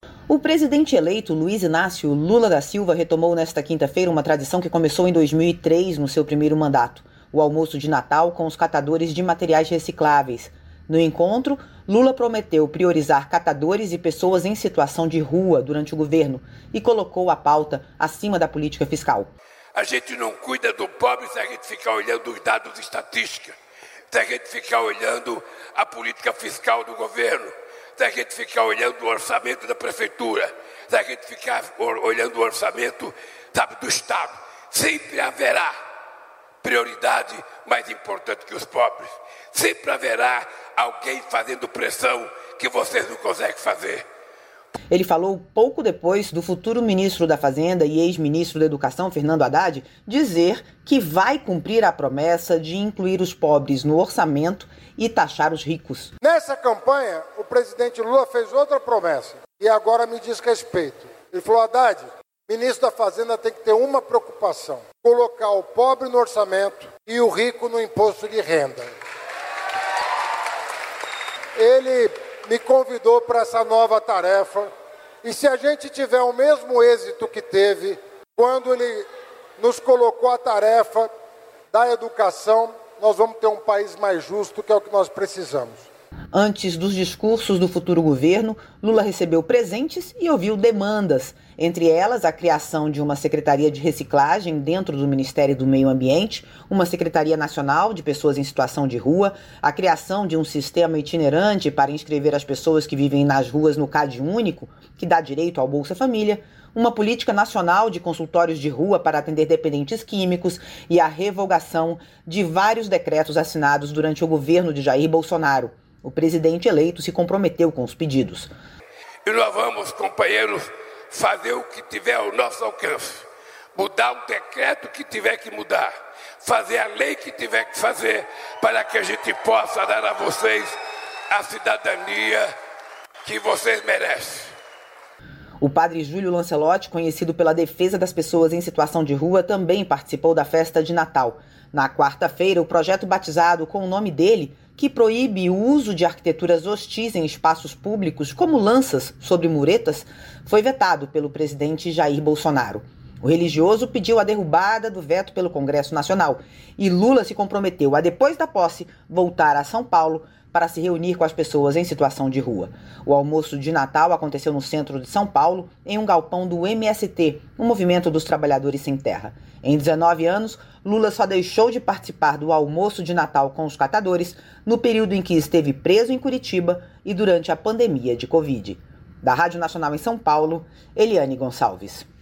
O presidente eleito Luiz Inácio Lula da Silva retomou nesta quinta-feira uma tradição que começou em 2003 no seu primeiro mandato, o almoço de Natal com os catadores de materiais recicláveis. No encontro, Lula prometeu priorizar catadores e pessoas em situação de rua durante o governo e colocou a pauta acima da política fiscal. A gente não cuida do pobre se a gente ficar olhando os dados estatísticos, se a gente ficar olhando a política fiscal do governo, se a gente ficar olhando o orçamento da prefeitura, se a gente ficar olhando o orçamento, do Estado. Sempre haverá prioridade mais importante que os pobres. Sempre haverá alguém fazendo pressão que vocês não conseguem fazer. Ele falou pouco depois do futuro ministro da Fazenda e ex-ministro da Educação, Fernando Haddad, dizer que vai cumprir a promessa de incluir os pobres no orçamento e taxar os ricos. Nessa campanha, o presidente Lula fez outra promessa e agora me diz respeito. Ele falou: Haddad, ministro da Fazenda tem que ter uma preocupação: colocar o pobre no orçamento e o rico no imposto de renda. Ele me convidou para essa nova tarefa e se a gente tiver o mesmo êxito que teve quando ele nos colocou a tarefa da educação, nós vamos ter um país mais justo, que é o que nós precisamos. Antes dos discursos do futuro governo, Lula recebeu presentes e ouviu demandas, entre elas a criação de uma Secretaria de Reciclagem dentro do Ministério do Meio Ambiente, uma Secretaria Nacional de Pessoas em Situação de Rua, a criação de um sistema itinerante para inscrever as pessoas que vivem nas ruas no CAD único, que dá direito ao Bolsa Família, uma política nacional de consultórios de rua para atender dependentes químicos e a revogação de vários decretos assinados durante o governo de Jair Bolsonaro. O presidente eleito se comprometeu com os pedidos. E nós vamos, companheiros, fazer o que tiver ao nosso alcance. Mudar o decreto que tiver que mudar. Fazer a lei que tiver que fazer para que a gente possa dar a vocês a cidadania que vocês merecem. O padre Júlio Lancelotti, conhecido pela defesa das pessoas em situação de rua, também participou da festa de Natal. Na quarta-feira, o projeto batizado com o nome dele, que proíbe o uso de arquiteturas hostis em espaços públicos, como lanças sobre muretas, foi vetado pelo presidente Jair Bolsonaro. O religioso pediu a derrubada do veto pelo Congresso Nacional e Lula se comprometeu a, depois da posse, voltar a São Paulo para se reunir com as pessoas em situação de rua. O almoço de Natal aconteceu no centro de São Paulo, em um galpão do MST, o Movimento dos Trabalhadores Sem Terra. Em 19 anos, Lula só deixou de participar do almoço de Natal com os catadores no período em que esteve preso em Curitiba e durante a pandemia de Covid. Da Rádio Nacional em São Paulo, Eliane Gonçalves.